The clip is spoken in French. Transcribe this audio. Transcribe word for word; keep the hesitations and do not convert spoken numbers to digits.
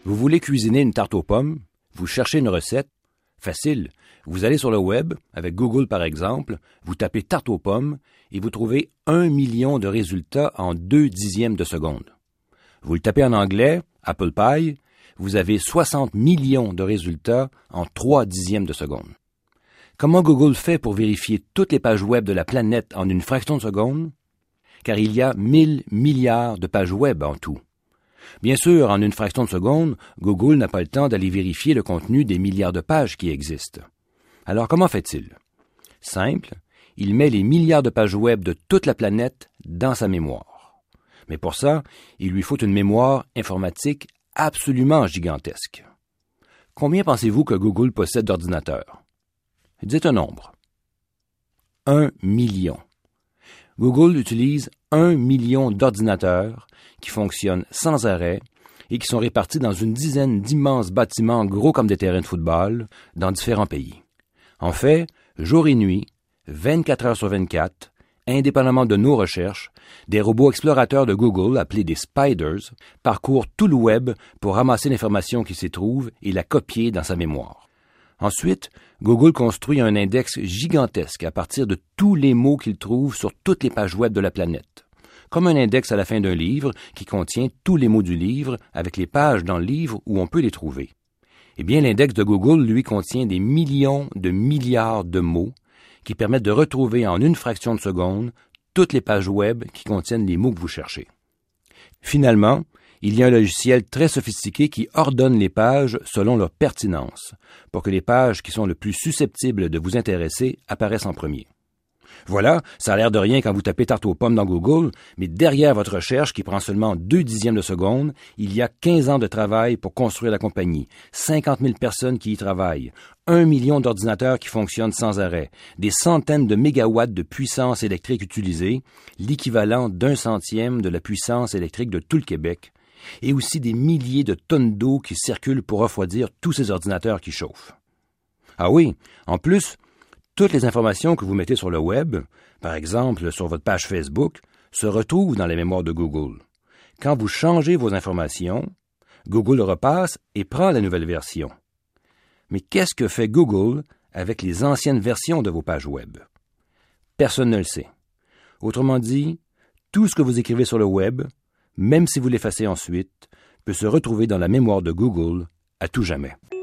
Vous voulez cuisiner une tarte aux pommes? Vous cherchez une recette? Facile. Vous allez sur le web, avec Google par exemple, vous tapez tarte aux pommes et vous trouvez un million de résultats en deux dixièmes de seconde. Vous le tapez en anglais, Apple Pie, vous avez soixante millions de résultats en trois dixièmes de seconde. Comment Google fait pour vérifier toutes les pages web de la planète en une fraction de seconde? Car il y a mille milliards de pages web en tout. Bien sûr, en une fraction de seconde, Google n'a pas le temps d'aller vérifier le contenu des milliards de pages qui existent. Alors comment fait-il? Simple, il met les milliards de pages web de toute la planète dans sa mémoire. Mais pour ça, il lui faut une mémoire informatique absolument gigantesque. Combien pensez-vous que Google possède d'ordinateurs? Dites un nombre. Un million. Google utilise un million d'ordinateurs qui fonctionnent sans arrêt et qui sont répartis dans une dizaine d'immenses bâtiments gros comme des terrains de football dans différents pays. En fait, jour et nuit, vingt-quatre heures sur vingt-quatre, indépendamment de nos recherches, des robots explorateurs de Google, appelés des spiders, parcourent tout le web pour ramasser l'information qui s'y trouve et la copier dans sa mémoire. Ensuite, Google construit un index gigantesque à partir de tous les mots qu'il trouve sur toutes les pages web de la planète. Comme un index à la fin d'un livre qui contient tous les mots du livre avec les pages dans le livre où on peut les trouver. Eh bien, l'index de Google, lui, contient des millions de milliards de mots qui permettent de retrouver en une fraction de seconde toutes les pages web qui contiennent les mots que vous cherchez. Finalement, il y a un logiciel très sophistiqué qui ordonne les pages selon leur pertinence, pour que les pages qui sont le plus susceptibles de vous intéresser apparaissent en premier. Voilà, ça a l'air de rien quand vous tapez tarte aux pommes dans Google, mais derrière votre recherche, qui prend seulement deux dixièmes de seconde, il y a quinze ans de travail pour construire la compagnie, cinquante mille personnes qui y travaillent, un million d'ordinateurs qui fonctionnent sans arrêt, des centaines de mégawatts de puissance électrique utilisée, l'équivalent d'un centième de la puissance électrique de tout le Québec, et aussi des milliers de tonnes d'eau qui circulent pour refroidir tous ces ordinateurs qui chauffent. Ah oui, en plus, toutes les informations que vous mettez sur le web, par exemple sur votre page Facebook, se retrouvent dans la mémoire de Google. Quand vous changez vos informations, Google repasse et prend la nouvelle version. Mais qu'est-ce que fait Google avec les anciennes versions de vos pages web? Personne ne le sait. Autrement dit, tout ce que vous écrivez sur le web, même si vous l'effacez ensuite, peut se retrouver dans la mémoire de Google à tout jamais.